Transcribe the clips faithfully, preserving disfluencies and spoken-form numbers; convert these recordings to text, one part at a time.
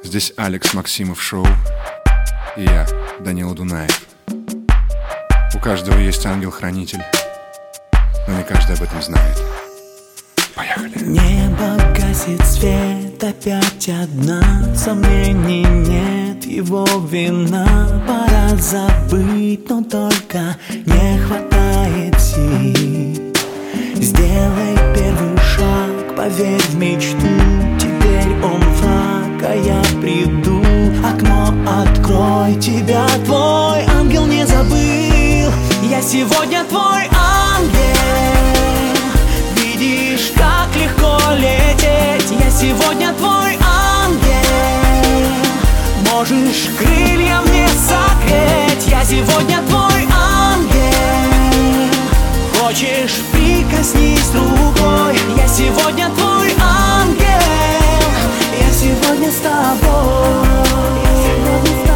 Здесь Алекс Максимов шоу и я, Данила Дунаев. У каждого есть ангел-хранитель, но не каждый об этом знает. Поехали. Небо гасит свет, опять одна. Сомнений нет, его вина. Пора забыть, но только не хватает сил. Сделай первый шаг, поверь в мечту. Теперь он враг, а я приду. Окно открой, тебя твой ангел не забыл. Я сегодня твой ангел. Видишь, как легко лететь. Я сегодня твой ангел. Можешь крылья мне согреть. Я сегодня твой ангел. Хочешь, прикоснись рукой. Я сегодня твой ангел. Я сегодня с тобой. Я сегодня с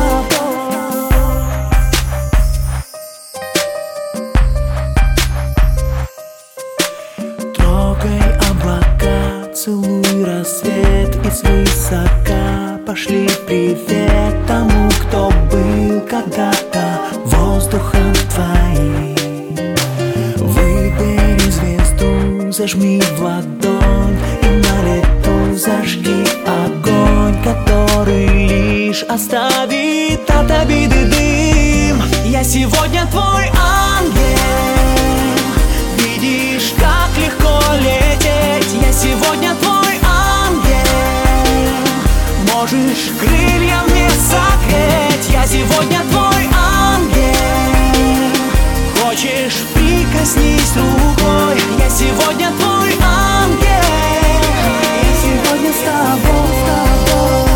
тобой. Трогай облака, целуй рассвет. И свысока пошли привет тому, кто был когда-то воздухом твоим. Выбери звезду, зажми в ладонь и на лету зажги огонь, который лишь оставит от обиды дым. Я сегодня твой ангел. Видишь, как легко лететь. Я сегодня твой ангел. Можешь крылья мне согреть. Я сегодня твой ангел. Хочешь, прикоснись рукой. Я сегодня твой ангел. Я сегодня с тобой, с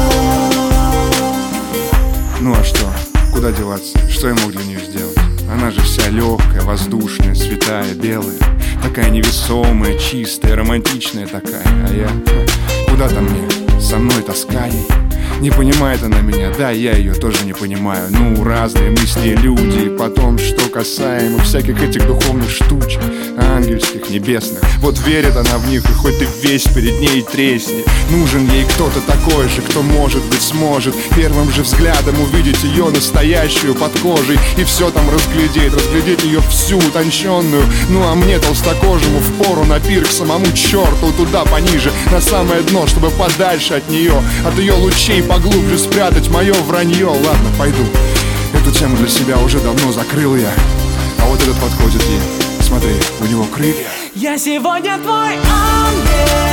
тобой. Ну а что? Куда деваться? Что я мог для нее сделать? Она же вся легкая, воздушная, святая, белая. Такая невесомая, чистая, романтичная такая. А я... Куда там мне? Со мной тоска ей. Не понимает она меня, да, я ее тоже не понимаю. Ну, разные мысли, люди. И потом, что касаемо всяких этих духовных штучек, ангельских, небесных. Вот верит она в них, и хоть ты весь перед ней тресни. Нужен ей кто-то такой же, кто, может быть, сможет первым же взглядом увидеть ее настоящую под кожей. И все там разглядеть, разглядеть ее всю утонченную. Ну, а мне, толстокожему, впору на пир к самому черту. Туда пониже, на самое дно, чтобы подальше от нее, от ее лучей поглубже спрятать мое вранье. Ладно, пойду. Эту тему для себя уже давно закрыл я. А вот этот подходит ей. Смотри, у него крылья. Я сегодня твой ангел.